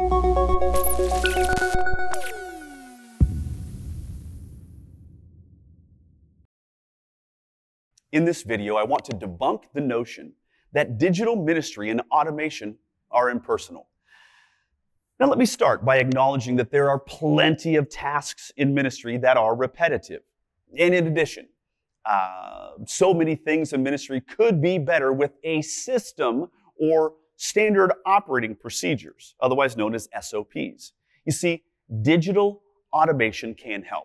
In this video, I want to debunk the notion that digital ministry and automation are impersonal. Now, let me start by acknowledging that there are plenty of tasks in ministry that are repetitive. And in addition, so many things in ministry could be better with a system or standard operating procedures, otherwise known as SOPs. You see, digital automation can help.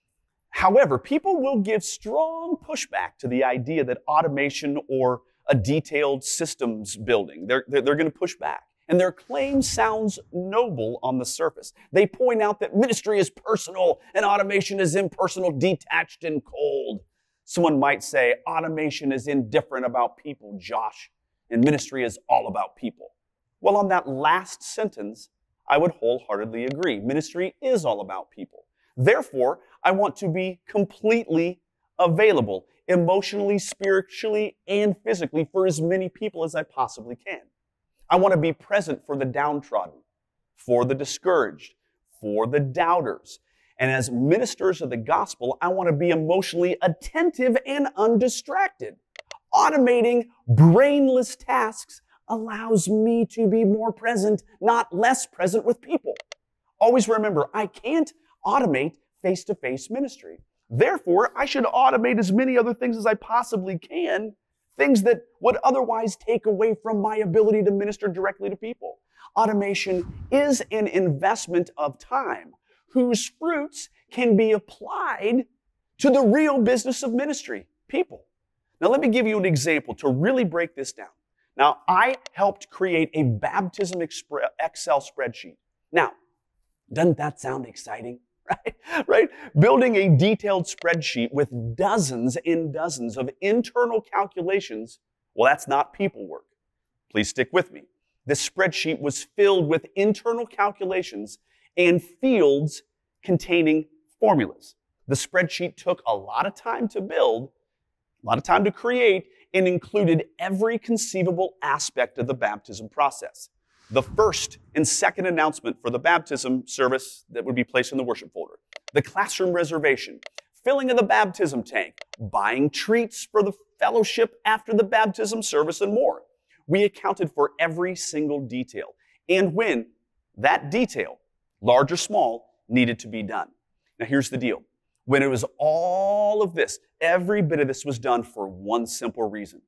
However, people will give strong pushback to the idea that automation or a detailed systems building, they're going to push back. And their claim sounds noble on the surface. They point out that ministry is personal and automation is impersonal, detached, and cold. Someone might say automation is indifferent about people, Josh, and ministry is all about people. Well, on that last sentence, I would wholeheartedly agree. Ministry is all about people. Therefore, I want to be completely available, emotionally, spiritually, and physically for as many people as I possibly can. I want to be present for the downtrodden, for the discouraged, for the doubters. And as ministers of the gospel, I want to be emotionally attentive and undistracted. Automating brainless tasks allows me to be more present, not less present with people. Always remember, I can't automate face-to-face ministry. Therefore, I should automate as many other things as I possibly can, things that would otherwise take away from my ability to minister directly to people. Automation is an investment of time whose fruits can be applied to the real business of ministry, people. Now, let me give you an example to really break this down. Now, I helped create a baptism Excel spreadsheet. Now, doesn't that sound exciting? Right? Building a detailed spreadsheet with dozens and dozens of internal calculations, well, that's not people work. Please stick with me. This spreadsheet was filled with internal calculations and fields containing formulas. The spreadsheet took a lot of time to build, a lot of time to create, and included every conceivable aspect of the baptism process. The first and second announcement for the baptism service that would be placed in the worship folder, the classroom reservation, filling of the baptism tank, buying treats for the fellowship after the baptism service, and more. We accounted for every single detail and when that detail, large or small, needed to be done. Now here's the deal. When it was all of this, every bit of this was done for one simple reason.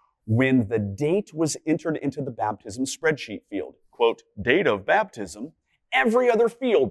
When the date was entered into the baptism spreadsheet field, quote, date of baptism, every other field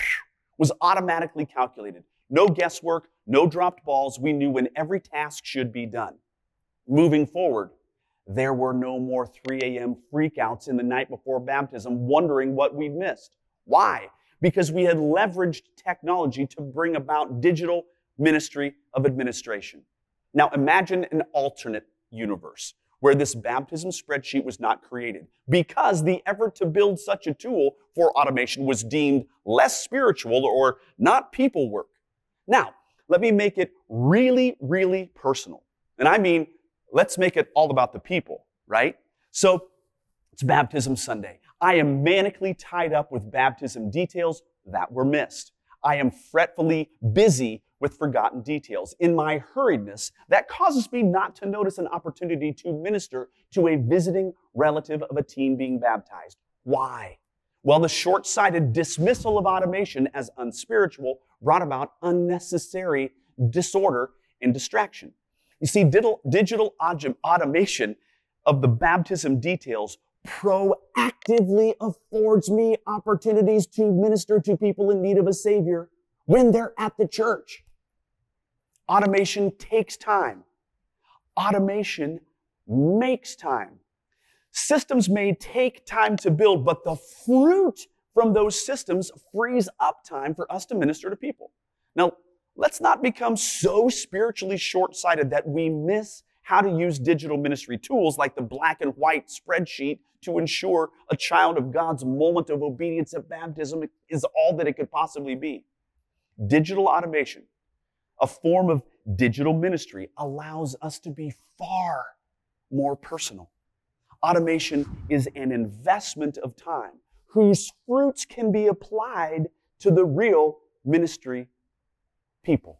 was automatically calculated. No guesswork, no dropped balls. We knew when every task should be done. Moving forward, there were no more 3 a.m. freakouts in the night before baptism wondering what we'd missed. Why? Because we had leveraged technology to bring about digital ministry of administration. Now imagine an alternate universe where this baptism spreadsheet was not created because the effort to build such a tool for automation was deemed less spiritual or not people work. Now, let me make it really, really personal. And I mean, let's make it all about the people, right? So it's Baptism Sunday. I am manically tied up with baptism details that were missed. I am fretfully busy with forgotten details. In my hurriedness, that causes me not to notice an opportunity to minister to a visiting relative of a teen being baptized. Why? Well, the short-sighted dismissal of automation as unspiritual brought about unnecessary disorder and distraction. You see, digital automation of the baptism details proactively affords me opportunities to minister to people in need of a Savior when they're at the church. Automation takes time. Automation makes time. Systems may take time to build, but the fruit from those systems frees up time for us to minister to people. Now, let's not become so spiritually short-sighted that we miss how to use digital ministry tools like the black and white spreadsheet to ensure a child of God's moment of obedience at baptism is all that it could possibly be. Digital automation, a form of digital ministry, allows us to be far more personal. Automation is an investment of time whose fruits can be applied to the real ministry people.